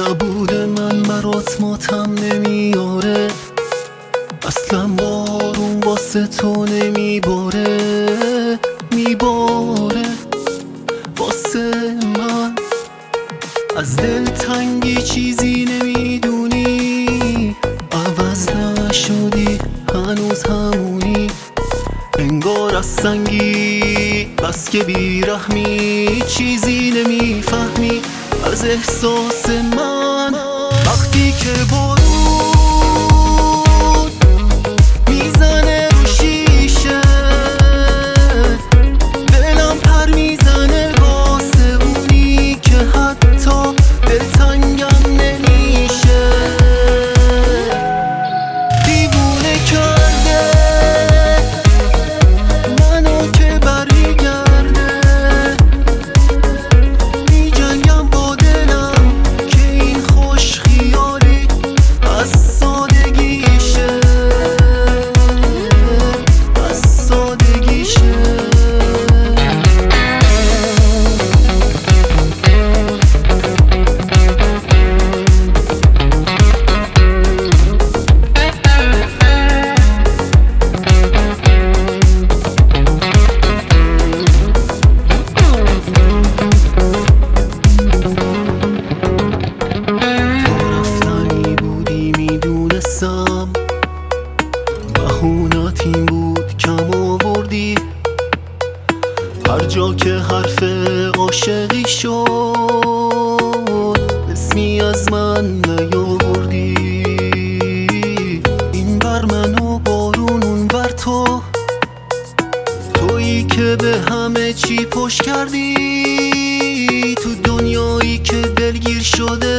قبول من برات ماتم نمیاره، اصلا بارون واسه تو نمیباره، میباره واسه من. از دل تنگی چیزی نمیدونی، عوض نشدی هنوز همونی، انگار از سنگی بس که بیرحمی، چیزی نمیفهمی از احساس من. وقتی که بارون میزنه رو شیشه، دلم پر میزنه واسه اونی که حتی دلتنگم نمیشه. دیوونه کرده منو که برمیگرده، میجنگم با دلم که این خوش خیالی از سادگیشه، از سادگیشه. بهونت این بود کم آوردی، هر جا که حرف عاشقی شد اسمی از من نیاوردی. این بر من و بارون اون بر تو، تویی که به همه چی پشت کردی، تو دنیایی که دلگیر شده